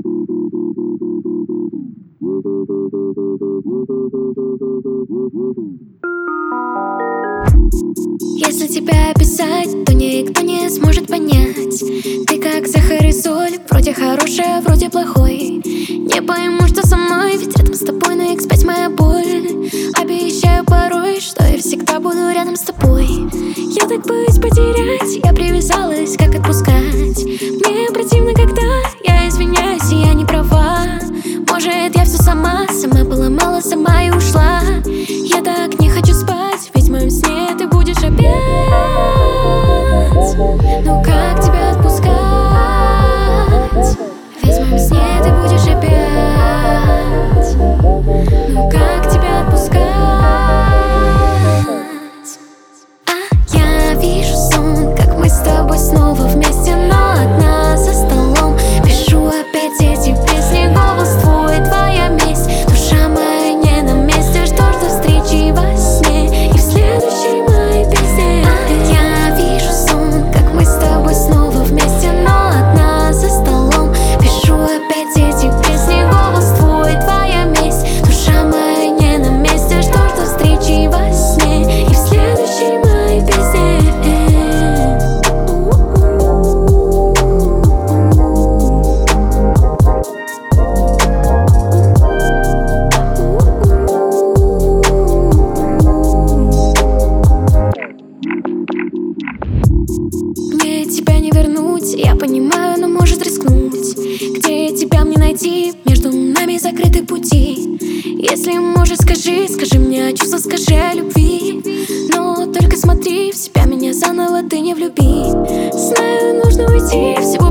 Если тебя описать, то никто не сможет понять. Ты как сахар и соль, вроде хорошая, вроде плохой. Не пойму, что со мной, ведь рядом с тобой на X5 моя боль. Обещаю порой, что я всегда буду рядом с тобой. Я так боюсь потерять, я привязалась, как отпускать. Мне противно, когда я извиняюсь, и я не права. Может, я все сама поломала, сама и ушла. Я так не хочу спать, ведь в моем сне ты будешь опять. Ну как тебя отпускать? Ведь в моем сне ты будешь опять. Ну как тебя отпускать? А я вижу сон, как мы с тобой снова вместе, но одна за столом. Пишу опять эти песни, голос твой, твоя месть. Душа моя не на месте, жду встречи во сне и в следующей моей песне. Я вижу сон, как мы с тобой снова вместе, но одна за столом. Пишу опять эти песни, голос твой, твоя месть. Душа моя не на месте, жду встречи во сне и в следующей моей песне. Мне тебя не вернуть, я понимаю, но может рискнуть. Где тебя мне найти? Между нами закрыты пути. Если можешь, скажи мне о чувствах, скажи о любви. Но только смотри в себя, меня заново ты не влюби. Знаю, нужно уйти, все